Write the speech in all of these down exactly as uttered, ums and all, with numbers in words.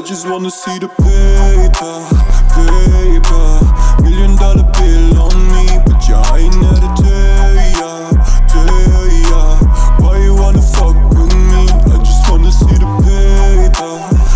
just wanna see the paper, paper. Million dollar bill on me, but yeah, I ain't there to tell ya, tell ya why you wanna fuck with me. I just wanna see the paper,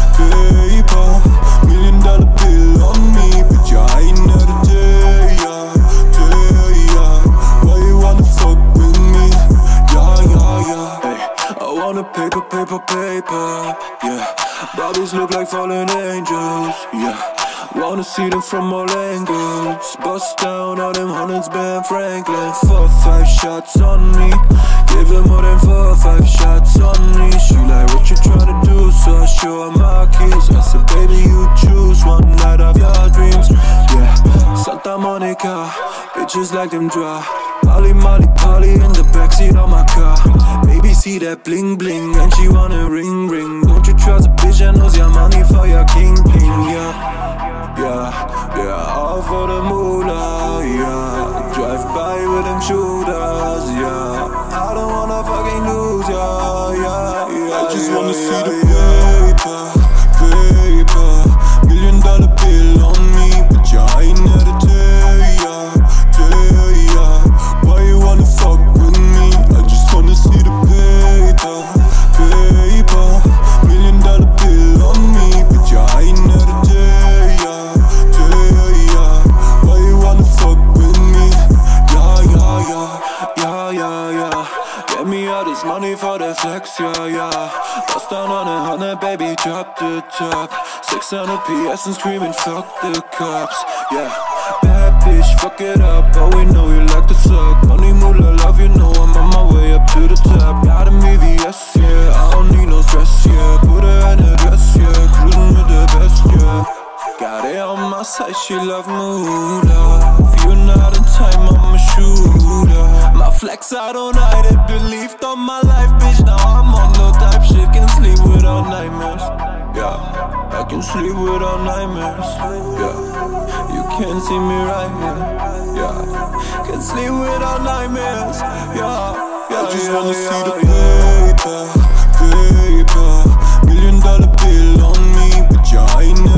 paper. Million dollar bill on me, but yeah, I ain't there to tell ya, tell ya why you wanna fuck with me. Yeah, yeah, yeah. Hey, I wanna paper, paper, paper. Yeah, Barbies look like fallen angels. Yeah, wanna see them from all angles. Bust down all them hundreds, Ben Franklin. Four, five shots on me. Give her more than four, five shots on me. She like, what you tryna do? So I show her my keys. I said, baby, you choose one night of your dreams. Yeah, Santa Monica, bitches like them dry. Molly, Molly, Polly in the backseat of my car. Baby, see that bling bling and she wanna ring ring. Don't you trust a bitch that knows your money for your kingpin? Yeah, yeah, yeah, all for the moolah. Yeah, drive by with them shooters. Yeah, I don't wanna fucking lose. Yeah, yeah, yeah. I just yeah, wanna yeah, see the yeah. paper, paper. Million dollar bill on me, but yeah, I ain't there to tell ya, tell ya why you wanna fuck with me. I just wanna see the paper, paper. Million dollar bill on me, but yeah, I ain't there to tell ya, tell ya why you wanna fuck with me. Yeah, yeah, yeah, yeah, yeah, yeah. Get me all this money for the flex, yeah, yeah. Bust down on a hundred, baby, drop the top. Six hundred P S and screaming, fuck the cops, yeah. Bad bitch, fuck it up, oh we know you like to suck. Money, moolah, love, you know I'm on my way up to the top. Got a E V S, yeah, I don't need no stress, yeah. Put her in a dress, yeah, cruising with the best, yeah. Got it on my side, she love moolah. If you're not in time, I'm a shooter. My flex, I don't hide it, believed on my life, bitch. Now I'm on no type shit, can sleep without nightmares. Yeah, I can sleep without nightmares. Yeah, you can't see me right here. Yeah, can sleep without nightmares. Yeah, yeah, I just yeah, wanna yeah, see the yeah. paper, paper. Million dollar bill on me, but yeah, I ain't